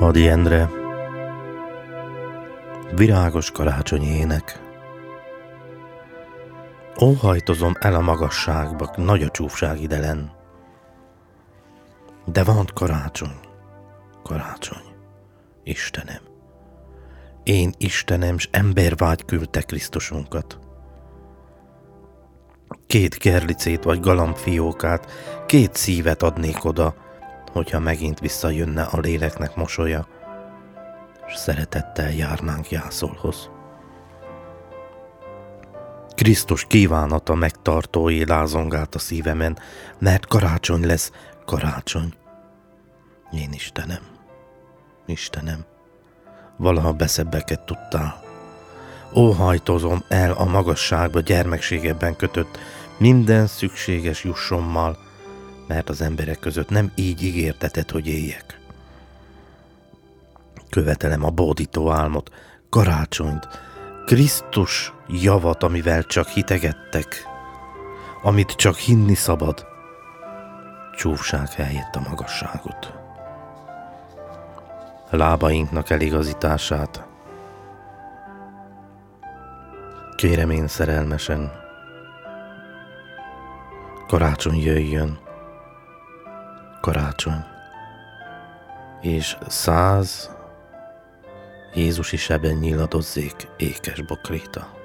Hadi Endre, virágos karácsonyi ének. Óhajtozom el a magasságba, nagy a csúfság idelen. De van karácsony, karácsony, Istenem. Én Istenem, s embervágy küldte Krisztusunkat. 2 gerlicét vagy galambfiókát, 2 szívet adnék oda, hogyha megint visszajönne a léleknek mosolya, s szeretettel járnánk jászolhoz. Krisztus kívánata megtartói lázongált a szívemen, mert karácsony lesz, karácsony. Én Istenem, Istenem, valaha beszebbeket tudtál. Óhajtozom el a magasságba gyermekségebben kötött minden szükséges jussommal, mert az emberek között nem így ígérteted, hogy éljek. Követelem a bódító álmot, karácsonyt, Krisztus javat, amivel csak hitegettek, amit csak hinni szabad, csúfság helyett a magasságot. Lábainknak eligazítását kérem én szerelmesen, karácsony jöjjön, karácsony, és 100 Jézusi seben nyiladozzék ékes bokréta.